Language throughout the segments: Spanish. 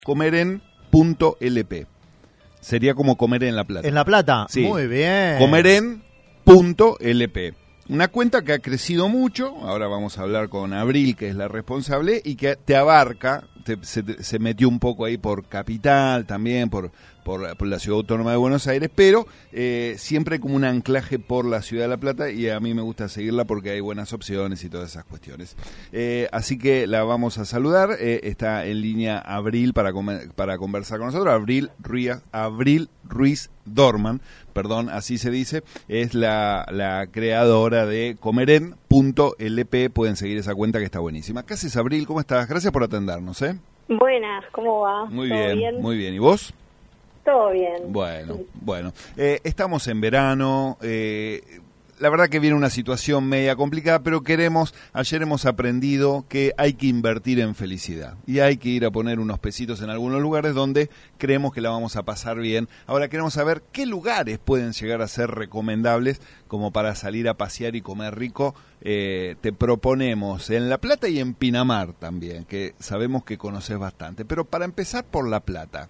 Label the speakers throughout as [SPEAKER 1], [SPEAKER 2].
[SPEAKER 1] comeren.lp. Sería como comer en La Plata.
[SPEAKER 2] ¿En La Plata?
[SPEAKER 1] Sí.
[SPEAKER 2] Muy bien.
[SPEAKER 1] Comeren.lp. Una cuenta que ha crecido mucho, ahora vamos a hablar con Abril, que es la responsable, y que te abarca, se metió un poco ahí por Capital, también por la Ciudad Autónoma de Buenos Aires, pero siempre como un anclaje por la Ciudad de La Plata, y a mí me gusta seguirla porque hay buenas opciones y todas esas cuestiones. Así que la vamos a saludar, está en línea Abril para conversar con nosotros, Abril Ruiz Dorman, perdón, así se dice, es la creadora de comeren.lp, pueden seguir esa cuenta que está buenísima. ¿Qué haces, Abril? ¿Cómo estás? Gracias por atendernos, ¿eh?
[SPEAKER 3] Buenas, ¿cómo va?
[SPEAKER 1] Muy bien, muy bien. ¿Y vos?
[SPEAKER 3] Todo bien.
[SPEAKER 1] Bueno. Estamos en verano, la verdad que viene una situación media complicada, pero ayer hemos aprendido que hay que invertir en felicidad y hay que ir a poner unos pesitos en algunos lugares donde creemos que la vamos a pasar bien. Ahora queremos saber qué lugares pueden llegar a ser recomendables como para salir a pasear y comer rico. Te proponemos en La Plata y en Pinamar también, que sabemos que conoces bastante, pero para empezar por La Plata.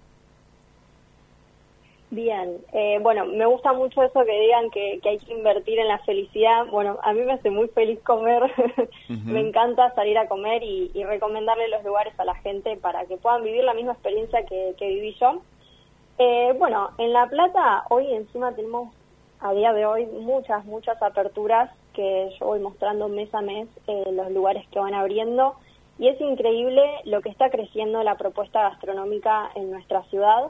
[SPEAKER 3] Bien, bueno, me gusta mucho eso que digan que hay que invertir en la felicidad. Bueno, a mí me hace muy feliz comer, me encanta salir a comer y recomendarle los lugares a la gente para que puedan vivir la misma experiencia que viví yo. Bueno, en La Plata hoy encima tenemos a día de hoy muchas aperturas que yo voy mostrando mes a mes los lugares que van abriendo y es increíble lo que está creciendo la propuesta gastronómica en nuestra ciudad.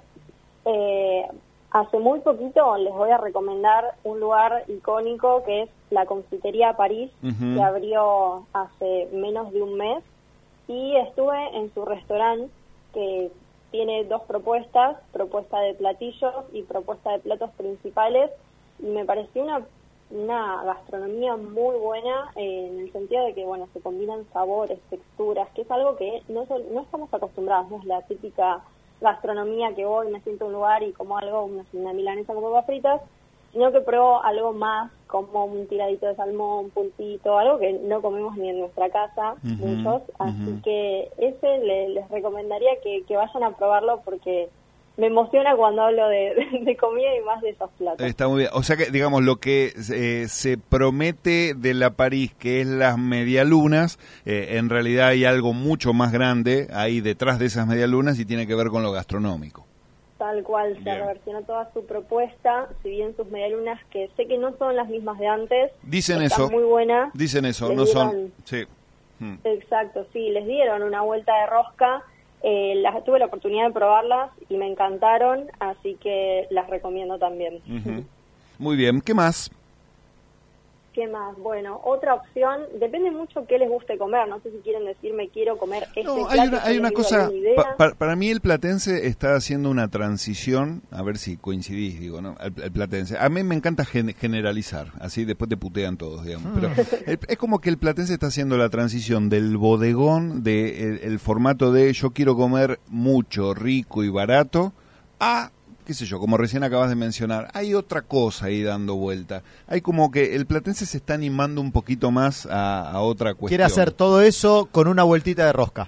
[SPEAKER 3] Hace muy poquito les voy a recomendar un lugar icónico que es la Confitería París, que abrió hace menos de un mes, y estuve en su restaurante que tiene dos propuesta de platillos y propuesta de platos principales, y me pareció una gastronomía muy buena en el sentido de que, bueno, se combinan sabores, texturas, que es algo que no estamos acostumbrados, no es la típica gastronomía que voy, me siento en un lugar y como algo, una milanesa con papas fritas, sino que pruebo algo más, como un tiradito de salmón, un pulpito, algo que no comemos ni en nuestra casa, muchos, así que ese les recomendaría que vayan a probarlo porque me emociona cuando hablo de comida y más de esos platos.
[SPEAKER 1] Está muy bien. O sea que, digamos, lo que se promete de la París, que es las medialunas, en realidad hay algo mucho más grande ahí detrás de esas medialunas y tiene que ver con lo gastronómico.
[SPEAKER 3] Tal cual, se reversionó toda su propuesta, si bien sus medialunas, que sé que no son las mismas de antes,
[SPEAKER 1] dicen
[SPEAKER 3] están
[SPEAKER 1] eso,
[SPEAKER 3] muy buenas.
[SPEAKER 1] Dicen eso, no son... Sí.
[SPEAKER 3] Exacto, sí, les dieron una vuelta de rosca. Tuve la oportunidad de probarlas y me encantaron, así que las recomiendo también.
[SPEAKER 1] Muy bien, ¿qué más?
[SPEAKER 3] ¿Qué más? Bueno, otra opción, depende mucho qué les guste comer, no sé si quieren decirme quiero comer plato.
[SPEAKER 1] Hay una cosa, para mí el platense está haciendo una transición, a ver si coincidís, digo, ¿no? El platense, a mí me encanta generalizar, así después te putean todos, digamos, pero es como que el platense está haciendo la transición del bodegón, el formato de yo quiero comer mucho, rico y barato, a... qué sé yo, como recién acabas de mencionar, hay otra cosa ahí dando vuelta. Hay como que el platense se está animando un poquito más a otra cuestión.
[SPEAKER 2] Quiere hacer todo eso con una vueltita de rosca.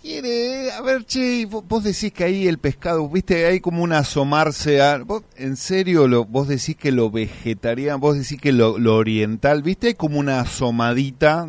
[SPEAKER 1] A ver, che, vos decís que ahí el pescado, viste, hay como un asomarse a... ¿Vos, en serio, vos decís que lo vegetariano, vos decís que lo oriental, viste, hay como una asomadita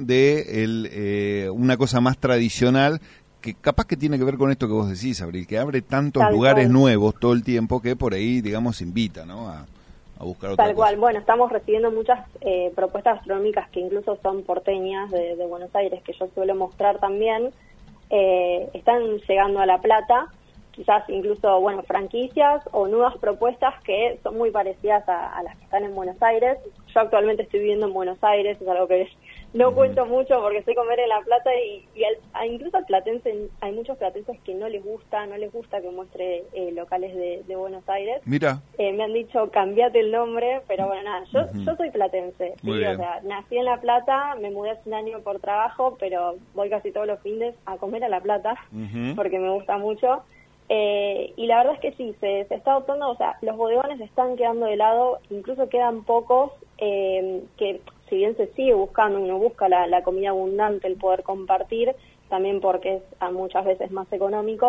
[SPEAKER 1] de una cosa más tradicional que capaz que tiene que ver con esto que vos decís, Abril, que abre tantos lugares nuevos todo el tiempo que por ahí, digamos, invita, ¿no? A buscar otra cosa.
[SPEAKER 3] Tal cual, bueno, estamos recibiendo muchas propuestas gastronómicas que incluso son porteñas de Buenos Aires, que yo suelo mostrar también, están llegando a La Plata, quizás incluso, bueno, franquicias o nuevas propuestas que son muy parecidas a las que están en Buenos Aires. Yo actualmente estoy viviendo en Buenos Aires, es algo que no cuento mucho porque sé comer en La Plata incluso al platense, hay muchos platenses que no les gusta que muestre locales de Buenos Aires.
[SPEAKER 1] Mira.
[SPEAKER 3] Me han dicho, cambiate el nombre, pero bueno, nada, yo soy platense, ¿sí? O sea, nací en La Plata, me mudé hace un año por trabajo, pero voy casi todos los fines a comer a La Plata, porque me gusta mucho. Y la verdad es que sí, se está adoptando, o sea, los bodegones están quedando de lado, incluso quedan pocos que si bien se sigue buscando, uno busca la comida abundante, el poder compartir, también porque es muchas veces más económico,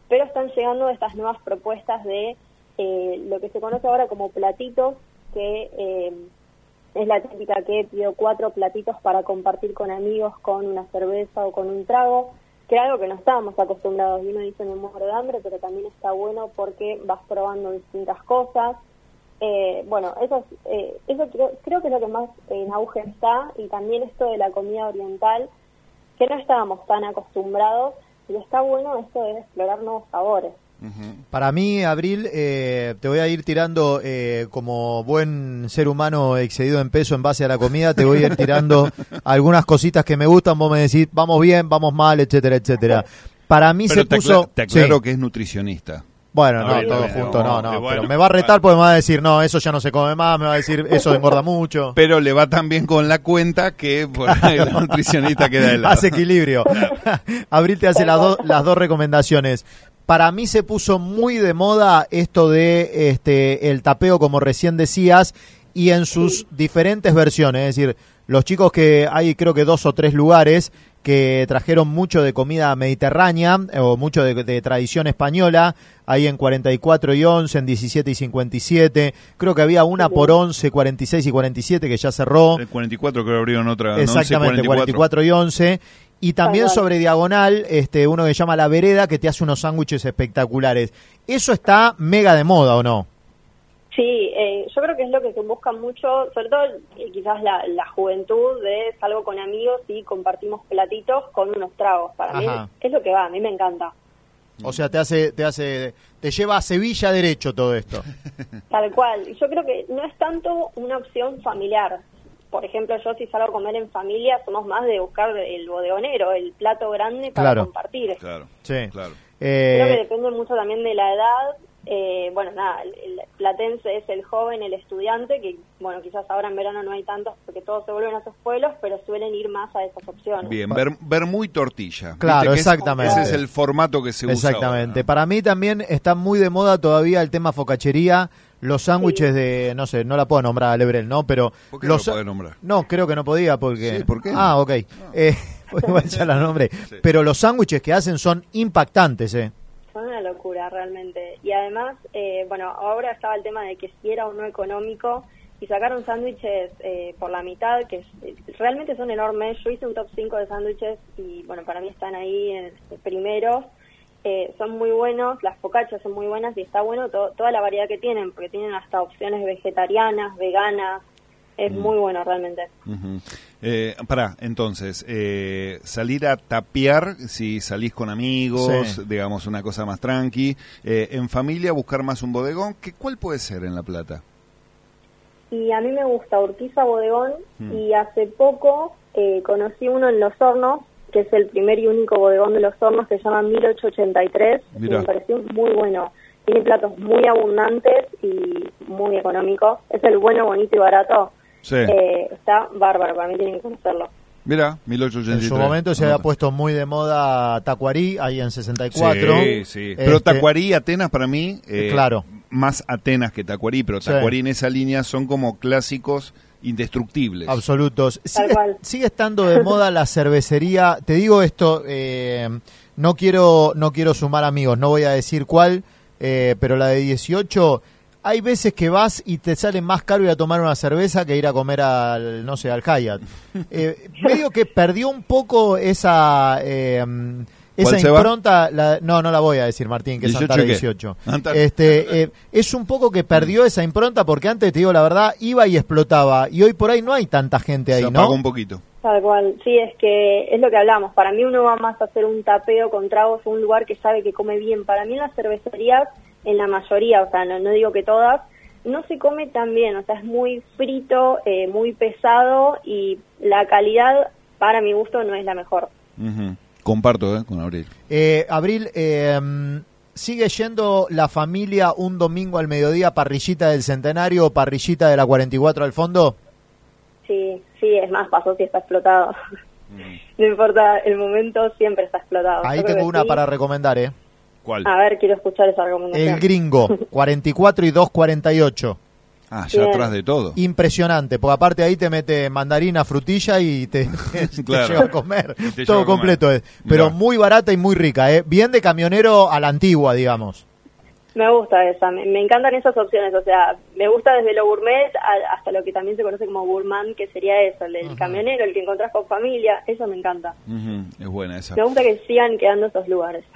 [SPEAKER 3] pero están llegando estas nuevas propuestas de lo que se conoce ahora como platitos, que es la típica que pido 4 platitos para compartir con amigos con una cerveza o con un trago, que era algo que no estábamos acostumbrados. Y uno dice me muero de hambre, pero también está bueno porque vas probando distintas cosas. Bueno, eso creo que es lo que más en auge está, y también esto de la comida oriental, que no estábamos tan acostumbrados, y está bueno esto de explorar nuevos sabores.
[SPEAKER 2] Para mí, Abril, te voy a ir tirando, como buen ser humano excedido en peso en base a la comida, te voy a ir tirando algunas cositas que me gustan, vos me decís, vamos bien, vamos mal, etcétera, etcétera. Para mí
[SPEAKER 1] pero
[SPEAKER 2] se puso...
[SPEAKER 1] Te aclaro
[SPEAKER 2] sí.
[SPEAKER 1] que es nutricionista.
[SPEAKER 2] Bueno,
[SPEAKER 1] Bien,
[SPEAKER 2] todo
[SPEAKER 1] bien,
[SPEAKER 2] junto, no,
[SPEAKER 1] bueno.
[SPEAKER 2] pero me va a retar porque me va a decir, no, eso ya no se come más, me va a decir, eso engorda mucho.
[SPEAKER 1] Pero le va tan bien con la cuenta que por ahí el nutricionista queda de lado.
[SPEAKER 2] Hace equilibrio. Abril te hace las dos recomendaciones. Para mí se puso muy de moda esto de el tapeo, como recién decías, y en sus diferentes versiones. Es decir, los chicos que hay, creo que 2 o 3 lugares que trajeron mucho de comida mediterránea o mucho de tradición española, ahí en 44 y 11, en 17 y 57. Creo que había una por 11, 46 y 47 que ya cerró.
[SPEAKER 1] El 44 creo que abrieron otra.
[SPEAKER 2] Exactamente,
[SPEAKER 1] 11,
[SPEAKER 2] 44 y 11. Y también sobre Diagonal, uno que se llama La Vereda, que te hace unos sándwiches espectaculares. ¿Eso está mega de moda o no?
[SPEAKER 3] Sí, yo creo que es lo que se busca mucho, sobre todo quizás la juventud, de salgo con amigos y compartimos platitos con unos tragos. Para mí es lo que va, a mí me encanta.
[SPEAKER 2] O sea, te lleva a Sevilla derecho todo esto.
[SPEAKER 3] Tal cual. Y yo creo que no es tanto una opción familiar. Por ejemplo, yo si salgo a comer en familia, somos más de buscar el bodegonero, el plato grande para compartir.
[SPEAKER 1] Claro,
[SPEAKER 2] sí.
[SPEAKER 1] Claro.
[SPEAKER 3] Creo que depende mucho también de la edad. Bueno, nada, el platense es el joven, el estudiante, que bueno, quizás ahora en verano no hay tantos porque todos se vuelven a esos pueblos, pero suelen ir más a esas opciones.
[SPEAKER 1] Bien, ver muy tortilla.
[SPEAKER 2] Claro,
[SPEAKER 1] ¿viste?
[SPEAKER 2] exactamente.
[SPEAKER 1] Ese es el formato que se usa.
[SPEAKER 2] Exactamente.
[SPEAKER 1] Ahora.
[SPEAKER 2] Para mí también está muy de moda todavía el tema focachería, los sándwiches de, no sé, no la puedo nombrar a Lebrel, ¿no? Pero
[SPEAKER 1] ¿por qué no lo podés nombrar?
[SPEAKER 2] No, creo que no podía porque...
[SPEAKER 1] Sí, ¿por qué?
[SPEAKER 2] Ah, ok. Igual ya la nombré. Sí. Pero los sándwiches que hacen son impactantes,
[SPEAKER 3] Son una locura realmente. Y además, bueno, ahora estaba el tema de que si era o no económico, y sacaron sándwiches por la mitad, que realmente son enormes. Yo hice un top 5 de sándwiches y bueno, para mí están ahí en primeros. Son muy buenos, las focaccias son muy buenas y está bueno toda la variedad que tienen, porque tienen hasta opciones vegetarianas, veganas. Es muy bueno realmente.
[SPEAKER 1] Entonces, salir a tapear, si salís con amigos, digamos una cosa más tranqui, en familia buscar más un bodegón, ¿cuál puede ser en La Plata?
[SPEAKER 3] Y a mí me gusta Urquiza Bodegón, y hace poco conocí uno en Los Hornos, que es el primer y único bodegón de Los Hornos, que se llama 1883, y me pareció muy bueno. Tiene platos muy abundantes y muy económicos. Es el bueno, bonito y barato. Sí. Está bárbaro, para mí tienen que conocerlo.
[SPEAKER 1] Mira, 1883.
[SPEAKER 2] En su momento se había puesto muy de moda Tacuarí, ahí en 64.
[SPEAKER 1] Sí, sí. Pero Tacuarí y Atenas para mí,
[SPEAKER 2] claro,
[SPEAKER 1] más Atenas que Tacuarí, pero Tacuarí en esa línea son como clásicos indestructibles.
[SPEAKER 2] Absolutos. Sigue estando de moda la cervecería. Te digo esto, no quiero sumar amigos, no voy a decir cuál, pero la de 18... Hay veces que vas y te sale más caro ir a tomar una cerveza que ir a comer al Hyatt. Medio que perdió un poco esa impronta. No la voy a decir, Martín, que es Antara 18. Es un poco que perdió esa impronta porque antes, te digo la verdad, iba y explotaba. Y hoy por ahí no hay tanta gente ahí, ¿no?
[SPEAKER 1] Se apagó un poquito.
[SPEAKER 3] Tal cual, sí, es que es lo que hablamos. Para mí uno va más a hacer un tapeo con tragos a un lugar que sabe que come bien. Para mí en las cervecerías, en la mayoría, o sea, no digo que todas, no se come tan bien, o sea, es muy frito, muy pesado, y la calidad, para mi gusto, no es la mejor.
[SPEAKER 1] Comparto, con Abril.
[SPEAKER 2] Abril, ¿sigue yendo la familia un domingo al mediodía, parrillita del Centenario o parrillita de la 44 al fondo? Sí,
[SPEAKER 3] es más, pasó si está explotado. No importa el momento, siempre está explotado.
[SPEAKER 2] Ahí tengo una para recomendar,
[SPEAKER 1] ¿Cuál?
[SPEAKER 3] A ver, quiero escuchar esa recomendación.
[SPEAKER 2] El Gringo, 44 y 248.
[SPEAKER 1] Ah, ya atrás de todo.
[SPEAKER 2] Impresionante, porque aparte ahí te mete mandarina, frutilla y te
[SPEAKER 1] Claro.
[SPEAKER 2] lleva a comer.
[SPEAKER 1] Te
[SPEAKER 2] Todo
[SPEAKER 1] lleva a
[SPEAKER 2] completo
[SPEAKER 1] comer.
[SPEAKER 2] es. Pero
[SPEAKER 1] Mirá.
[SPEAKER 2] muy barata y muy rica, ¿eh? Bien de camionero a la antigua, digamos.
[SPEAKER 3] Me gusta esa, me encantan esas opciones, o sea, me gusta desde lo gourmet hasta lo que también se conoce como gourmand, que sería eso, el del camionero, el que encontrás con familia, eso me encanta.
[SPEAKER 1] Es buena esa.
[SPEAKER 3] Me gusta que sigan quedando esos lugares.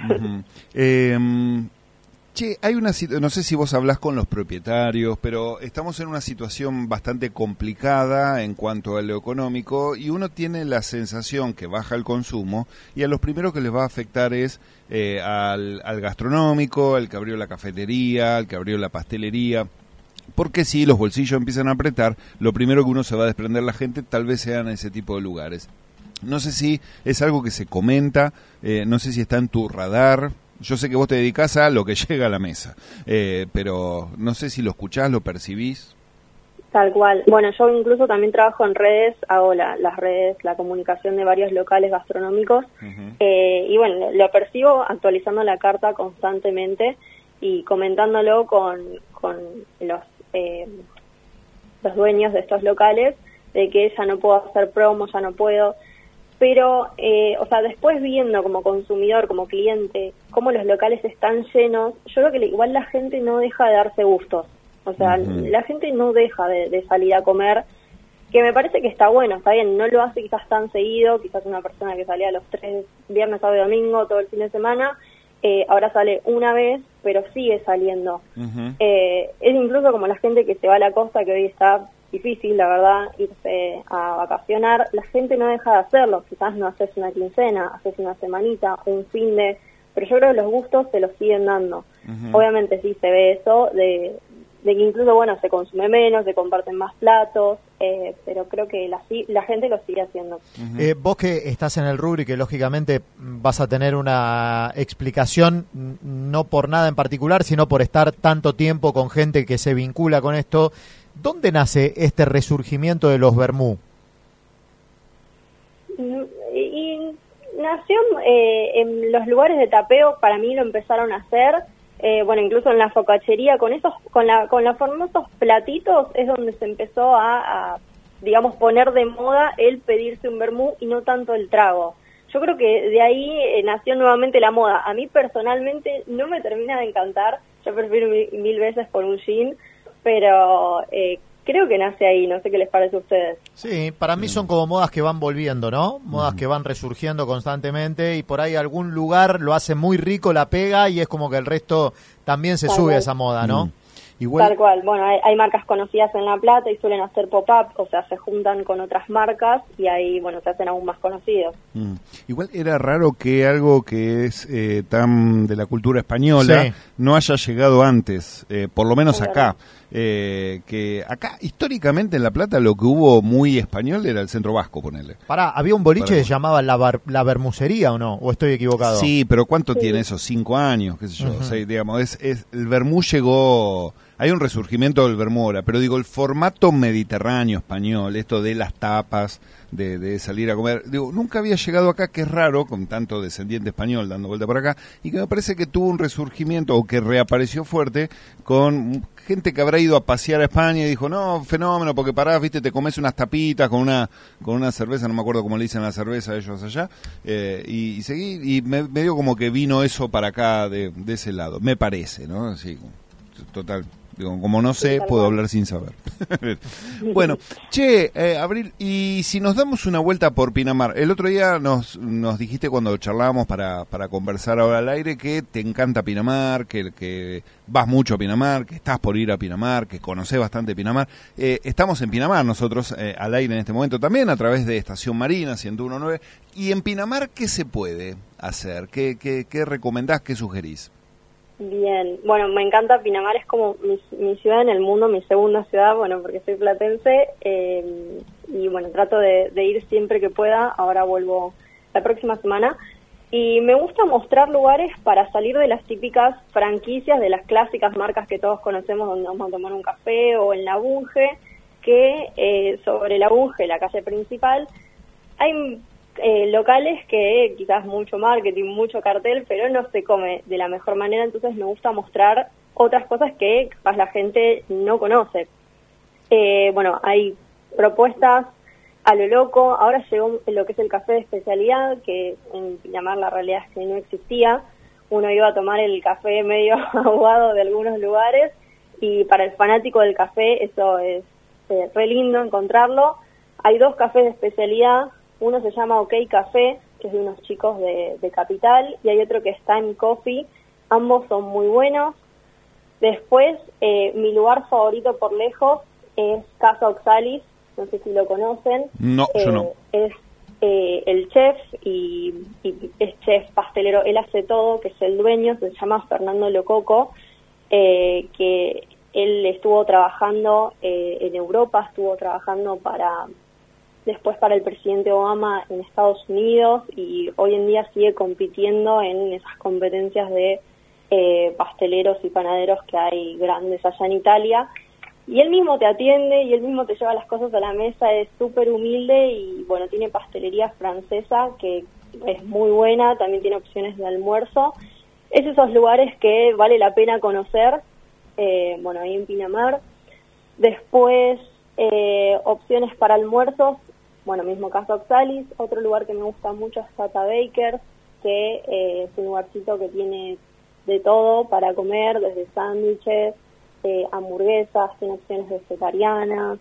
[SPEAKER 1] Che, hay una no sé si vos hablás con los propietarios, pero estamos en una situación bastante complicada en cuanto a lo económico y uno tiene la sensación que baja el consumo y a los primeros que les va a afectar es al gastronómico, al que abrió la cafetería, al que abrió la pastelería. Porque si los bolsillos empiezan a apretar, lo primero que uno se va a desprender la gente tal vez sean ese tipo de lugares. No sé si es algo que se comenta, no sé si está en tu radar. Yo sé que vos te dedicás a lo que llega a la mesa, pero no sé si lo escuchás, lo percibís.
[SPEAKER 3] Tal cual. Bueno, yo incluso también trabajo en redes, hago las redes, la comunicación de varios locales gastronómicos, y bueno, lo percibo actualizando la carta constantemente y comentándolo con los dueños de estos locales, de que ya no puedo hacer promo, ya no puedo. Pero, o sea, después viendo como consumidor, como cliente, cómo los locales están llenos, yo creo que igual la gente no deja de darse gustos. O sea, la gente no deja de salir a comer, que me parece que está bueno, está bien, no lo hace quizás tan seguido, quizás una persona que salía los 3 viernes, sábado y domingo, todo el fin de semana, ahora sale una vez, pero sigue saliendo. Es incluso como la gente que se va a la costa, que hoy está difícil, la verdad, irse a vacacionar, la gente no deja de hacerlo, quizás no haces una quincena, haces una semanita, un fin de, pero yo creo que los gustos se los siguen dando. Obviamente sí se ve eso, de que incluso, bueno, se consume menos, se comparten más platos, pero creo que la gente lo sigue haciendo.
[SPEAKER 2] Vos que estás en el rubro y que lógicamente vas a tener una explicación, no por nada en particular, sino por estar tanto tiempo con gente que se vincula con esto, ¿dónde nace este resurgimiento de los vermú?
[SPEAKER 3] Y nació en los lugares de tapeo, para mí lo empezaron a hacer, bueno, incluso en la focachería, con los famosos platitos es donde se empezó a, digamos, poner de moda el pedirse un vermú y no tanto el trago. Yo creo que de ahí nació nuevamente la moda. A mí personalmente no me termina de encantar, yo prefiero mil veces por un gin, pero creo que nace ahí, no sé qué les parece a ustedes.
[SPEAKER 2] Sí, para mí son como modas que van volviendo, ¿no? Modas que van resurgiendo constantemente y por ahí algún lugar lo hace muy rico, la pega y es como que el resto también se sube a esa moda, ¿no?
[SPEAKER 3] Igual. Tal cual, bueno, hay marcas conocidas en La Plata y suelen hacer pop-up, o sea, se juntan con otras marcas y ahí, bueno, se hacen aún más conocidos.
[SPEAKER 1] Igual era raro que algo que es tan de la cultura española no haya llegado antes, por lo menos acá. Que acá, históricamente en La Plata, lo que hubo muy español era el Centro Vasco, ponele.
[SPEAKER 2] Pará, ¿había un boliche que se llamaba la Bermucería o no? ¿O estoy equivocado?
[SPEAKER 1] Sí, pero ¿cuánto tiene eso? 5 años, qué sé yo. O sea, digamos, el vermú llegó... Hay un resurgimiento del vermú ahora, pero digo, el formato mediterráneo español, esto de las tapas, de salir a comer, digo, nunca había llegado acá, que es raro, con tanto descendiente español dando vuelta por acá, y que me parece que tuvo un resurgimiento, o que reapareció fuerte, con gente que habrá ido a pasear a España y dijo, no, fenómeno, porque parás, viste, te comes unas tapitas con una cerveza, no me acuerdo cómo le dicen la cerveza a ellos allá, y seguí, y me dio como que vino eso para acá de ese lado, me parece, ¿no? Así, total. Digo, como no sé, puedo hablar sin saber. Bueno, che, Abril, y si nos damos una vuelta por Pinamar, el otro día nos dijiste cuando charlábamos para conversar ahora al aire que te encanta Pinamar, que vas mucho a Pinamar, que estás por ir a Pinamar, que conocés bastante Pinamar. Estamos en Pinamar nosotros al aire en este momento también, a través de Estación Marina 101.9. Y en Pinamar, ¿qué se puede hacer? ¿Qué recomendás, qué sugerís?
[SPEAKER 3] Bien, bueno, me encanta Pinamar, es como mi ciudad en el mundo, mi segunda ciudad, bueno, porque soy platense, y bueno, trato de ir siempre que pueda, ahora vuelvo la próxima semana, y me gusta mostrar lugares para salir de las típicas franquicias, de las clásicas marcas que todos conocemos, donde vamos a tomar un café, o en La Bunge, que sobre La Bunge, la calle principal, hay locales que quizás mucho marketing, mucho cartel, pero no se come de la mejor manera, entonces me gusta mostrar otras cosas que capaz la gente no conoce. Bueno, hay propuestas a lo loco. Ahora llegó lo que es el café de especialidad, que en Pinamar la realidad es que no existía. Uno iba a tomar el café medio aguado de algunos lugares, y para el fanático del café eso es re lindo encontrarlo. Hay 2 cafés de especialidad, uno se llama OK Café, que es de unos chicos de Capital, y hay otro que es Time Coffee. Ambos son muy buenos. Después, mi lugar favorito por lejos es Casa Oxalis, no sé si lo conocen.
[SPEAKER 1] No, yo no.
[SPEAKER 3] Es el chef y es chef pastelero, él hace todo, que es el dueño, se llama Fernando Lococo, que él estuvo trabajando en Europa, estuvo trabajando después para el presidente Obama en Estados Unidos, y hoy en día sigue compitiendo en esas competencias de pasteleros y panaderos que hay grandes allá en Italia. Y él mismo te atiende y él mismo te lleva las cosas a la mesa, es súper humilde y bueno, tiene pastelería francesa que es muy buena, también tiene opciones de almuerzo. Es esos lugares que vale la pena conocer, bueno, ahí en Pinamar. Después, opciones para almuerzos, bueno, mismo Casa Oxalis. Otro lugar que me gusta mucho es Tata Baker, que es un lugarcito que tiene de todo para comer, desde sándwiches, hamburguesas, tiene opciones vegetarianas,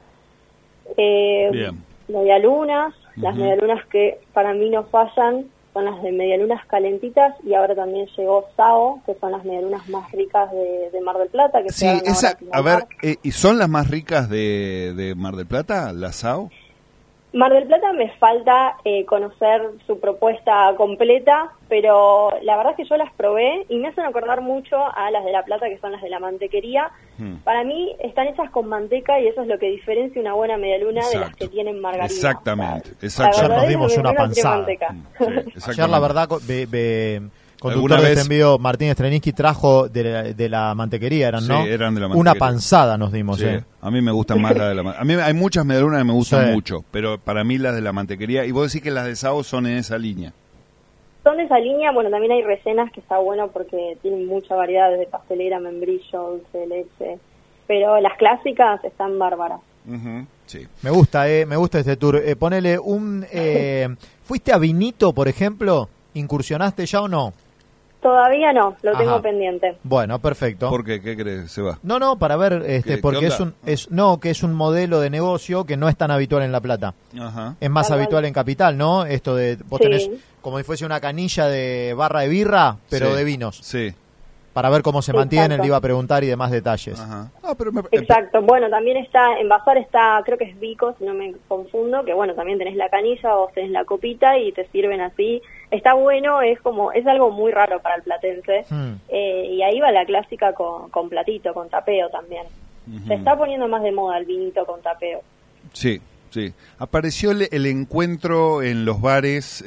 [SPEAKER 3] medialunas. Las medialunas que para mí no fallan son las de medialunas calentitas, y ahora también llegó Sao, que son las medialunas más ricas de Mar del Plata. Que
[SPEAKER 1] sí, a ver, ¿y son las más ricas de Mar del Plata, las Sao?
[SPEAKER 3] Mar del Plata me falta conocer su propuesta completa, pero la verdad es que yo las probé y me hacen acordar mucho a las de La Plata, que son las de la mantequería. Para mí están hechas con manteca y eso es lo que diferencia una buena medialuna de las que tienen margarina.
[SPEAKER 1] Exactamente.
[SPEAKER 2] Ayer nos dimos una panzada. Ayer la verdad, conductor de este envío, Martín Streniski, trajo de la mantequería, eran de la mantequería. Una panzada nos dimos.
[SPEAKER 1] Sí. A mí me gustan más las de la mantequería. A mí hay muchas medialunas que me gustan mucho, pero para mí las de la mantequería. Y vos decís que las de Sao son en esa línea.
[SPEAKER 3] Son de esa línea. Bueno, también hay recenas, que está bueno porque tienen mucha variedad, desde pastelera, membrillo, dulce de leche. Pero las clásicas están bárbaras.
[SPEAKER 1] Sí.
[SPEAKER 2] Me gusta este tour. Ponele un... ¿Fuiste a Vinito, por ejemplo? ¿Incursionaste ya o no?
[SPEAKER 3] Todavía no, lo tengo pendiente.
[SPEAKER 2] Bueno, perfecto.
[SPEAKER 1] ¿Por qué? ¿Qué crees? ¿Se va?
[SPEAKER 2] No, para ver, porque es un modelo de negocio que no es tan habitual en La Plata. Ajá. Es más habitual en Capital, ¿no? Esto de vos tenés como si fuese una canilla de barra de birra, pero de vinos. Sí. Para ver cómo se mantienen, le iba a preguntar y demás detalles. Ajá.
[SPEAKER 3] Exacto. Bueno, también está, en Bazar está, creo que es Vico, si no me confundo, que bueno, también tenés la canilla, vos tenés la copita y te sirven así. Está bueno, es algo muy raro para el platense. Y ahí va la clásica con platito, con tapeo también. Se está poniendo más de moda el vinito con tapeo.
[SPEAKER 1] Sí. Apareció el encuentro en los bares,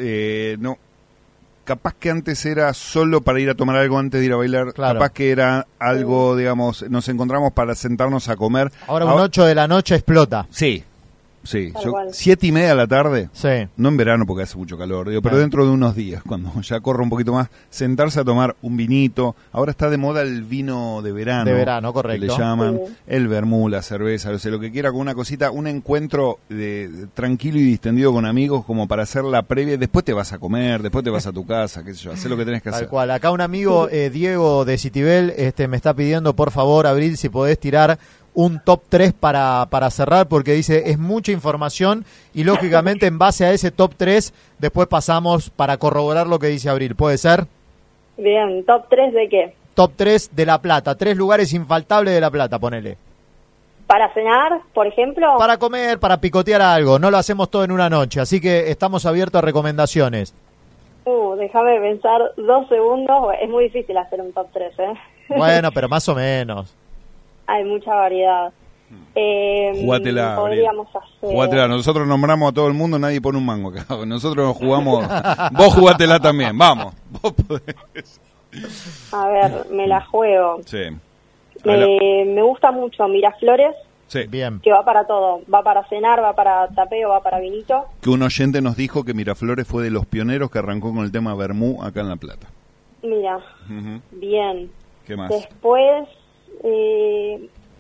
[SPEAKER 1] capaz que antes era solo para ir a tomar algo antes de ir a bailar, capaz que era algo, digamos, nos encontramos para sentarnos a comer.
[SPEAKER 2] Ahora un 8 de la noche explota.
[SPEAKER 1] Sí, 7:30 de la tarde, no en verano porque hace mucho calor, pero dentro de unos días, cuando ya corre un poquito más, sentarse a tomar un vinito. Ahora está de moda el vino de verano.
[SPEAKER 2] De verano, correcto.
[SPEAKER 1] Que le llaman el vermú, la cerveza, lo que quiera, con una cosita, un encuentro tranquilo y distendido con amigos, como para hacer la previa. Después te vas a comer, después te vas a tu casa, qué sé yo, hacer lo que tenés que hacer.
[SPEAKER 2] Tal cual. Acá un amigo, Diego de Citibel, me está pidiendo, por favor, Abril, si podés tirar un top 3 para cerrar, porque dice, es mucha información y lógicamente en base a ese top 3 después pasamos para corroborar lo que dice Abril. ¿Puede ser?
[SPEAKER 3] Bien, ¿top 3 de qué?
[SPEAKER 2] Top 3 de La Plata, 3 lugares infaltables de La Plata, ponele.
[SPEAKER 3] ¿Para cenar, por ejemplo?
[SPEAKER 2] Para comer, para picotear algo, no lo hacemos todo en una noche, así que estamos abiertos a recomendaciones.
[SPEAKER 3] Déjame pensar 2 segundos, es muy difícil hacer un top 3,
[SPEAKER 2] Bueno, pero más o menos.
[SPEAKER 3] Hay mucha variedad.
[SPEAKER 1] Jugátela.
[SPEAKER 3] Podríamos hacer...
[SPEAKER 1] Jugátela. Nosotros nombramos a todo el mundo, nadie pone un mango acá. Nosotros jugamos. Vos jugátela también, vamos. Vos podés.
[SPEAKER 3] A ver, me la juego.
[SPEAKER 1] Sí.
[SPEAKER 3] Me gusta mucho Miraflores.
[SPEAKER 1] Sí.
[SPEAKER 2] Bien.
[SPEAKER 3] Que va para todo. Va para cenar, va para tapeo, va para vinito.
[SPEAKER 1] Que un oyente nos dijo que Miraflores fue de los pioneros que arrancó con el tema vermú acá en La Plata.
[SPEAKER 3] Mira, bien.
[SPEAKER 1] ¿Qué más?
[SPEAKER 3] Después...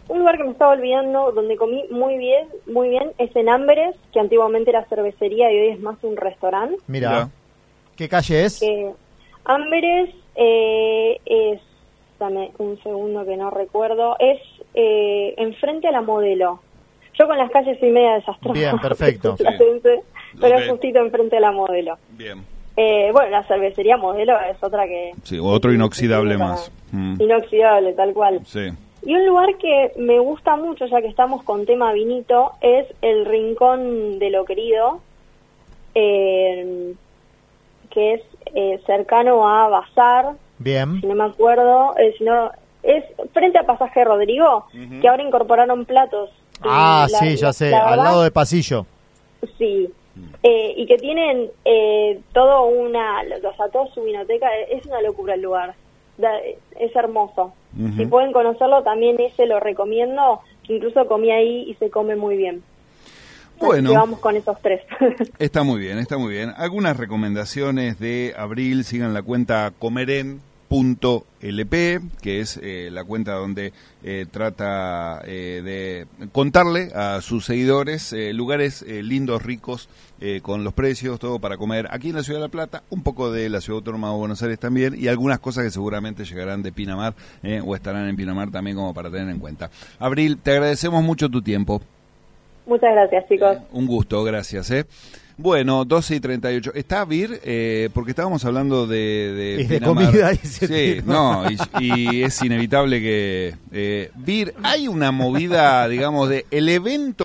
[SPEAKER 3] un lugar que me estaba olvidando, donde comí muy bien, es en Amberes, que antiguamente era cervecería y hoy es más un restaurante.
[SPEAKER 2] Mira, ¿qué calle es?
[SPEAKER 3] Amberes es, dame un segundo que no recuerdo, es enfrente a la Modelo. Yo con las calles soy media desastrosa.
[SPEAKER 2] Bien, perfecto.
[SPEAKER 3] Pero es justito enfrente a la Modelo.
[SPEAKER 1] Bien.
[SPEAKER 3] Bueno, la cervecería Modelo es otra que...
[SPEAKER 1] Sí, otro inoxidable más.
[SPEAKER 3] Inoxidable, tal cual.
[SPEAKER 1] Sí.
[SPEAKER 3] Y un lugar que me gusta mucho, ya que estamos con tema vinito, es el Rincón de lo Querido, que es cercano a Bazar.
[SPEAKER 2] Bien.
[SPEAKER 3] Si no me acuerdo, es frente a Pasaje Rodrigo, que ahora incorporaron platos.
[SPEAKER 2] Sí, ya sé, al lado de Pasillo.
[SPEAKER 3] Sí. Y que tienen todo toda su vinoteca, es una locura el lugar, es hermoso. Si pueden conocerlo, también ese lo recomiendo, que incluso comí ahí y se come muy bien.
[SPEAKER 1] Bueno,
[SPEAKER 3] vamos con esos 3.
[SPEAKER 1] Está muy bien, está muy bien. Algunas recomendaciones de Abril: sigan la cuenta comeren.lp, que es la cuenta donde trata de contarle a sus seguidores lugares lindos, ricos, con los precios, todo para comer aquí en la Ciudad de La Plata, un poco de la Ciudad Autónoma de Buenos Aires también, y algunas cosas que seguramente llegarán de Pinamar o estarán en Pinamar también, como para tener en cuenta. Abril, te agradecemos mucho tu tiempo.
[SPEAKER 3] Muchas gracias, chicos.
[SPEAKER 1] Un gusto, gracias. Bueno, 12:38. ¿Está Vir? Porque estábamos hablando de
[SPEAKER 2] comida.
[SPEAKER 1] Sí, no, y es inevitable que... Vir, hay una movida, digamos, de el evento